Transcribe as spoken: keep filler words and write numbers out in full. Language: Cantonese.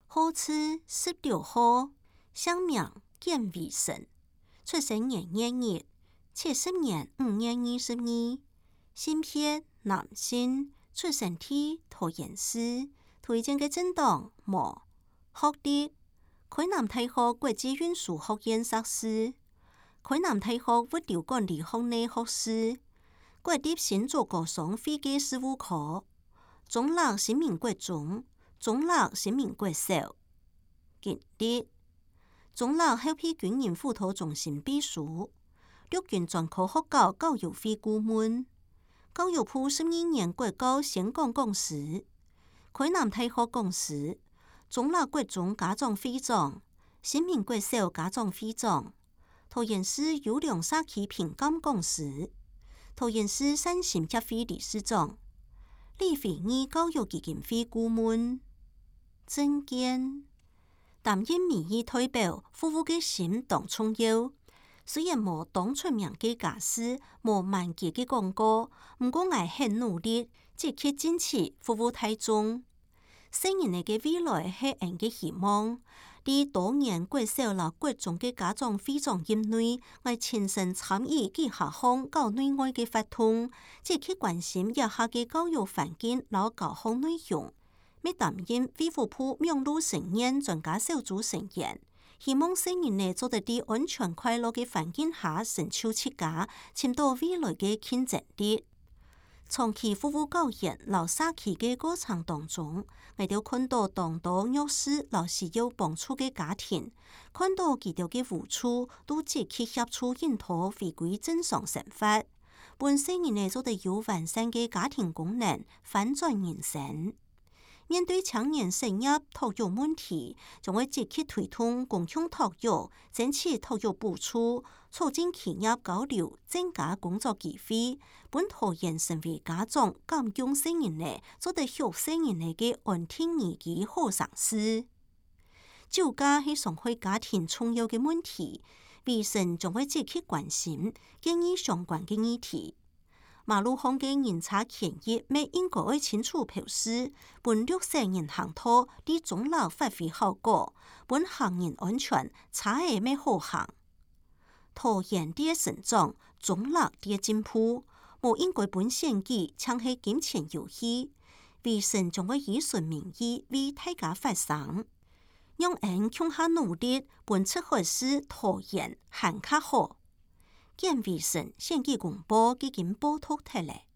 好似十六号，乡名建卫生，出生年月日七十年五月二十二，性别男性，出生地桃园市，推荐嘅政党无学历，暨南大學國際運輸學院碩士，暨南大學物流管理學內學士，國立新竹高雄會計事務科，中立新民國中，中立新民國小，經歷中立後備軍人輔導中心秘書，陸軍專科學校教育費顧問，教育部十二年國教先講講師，暨南大學講師。中立國中家長會長、新民國小家長會長、桃園市優良社區評鑑講師、桃園市善心協會理事長、立斐義教育基金會顧問、政見擔任民意代表服務嘅心當重要。雖然無當出名嘅假使，無萬結嘅廣告，唔過我很努力，積極爭取服務大眾。新人嘅未來係人嘅希望。喺多年國小和國中嘅家長會長任內，我親身參與幾下項校內外嘅活動，積極關心一下嘅教育環境和教學內容。要擔任衛福部養老成年專家小組成員，希望新人呢做得啲安全快樂嘅環境下成就自家，尋到未來嘅競爭力。長期服務教育和社區嘅過程當中，我哋看到當多弱勢和需要幫助嘅家庭，看到佢哋嘅付出都積極協助引導回歸正常生活，本身人哋做得有完善嘅家庭功能，反轉人生。面對青年生涯托育問題，將會積極推動共享托育，爭取托育補助，促進企業交流，增加工作機會，本桃園成為家長感用性人呢，做得學生人呢嘅安定兒嘅好嘗試。酒駕係傷害家庭重要嘅問題，衛生將會積極關心，建議相關嘅議題。馬路上嘅人車權益，未應該清楚表示，本綠色人行道對中立發揮效果，本行人安全，車係未好行。桃園啲成長，中立啲進步，無應該本選舉搶係金錢遊戲，衛生將會以順民意為大家發聲，讓人向下努力，本出海市桃園行較好。建衛生選舉公報已經報導出來。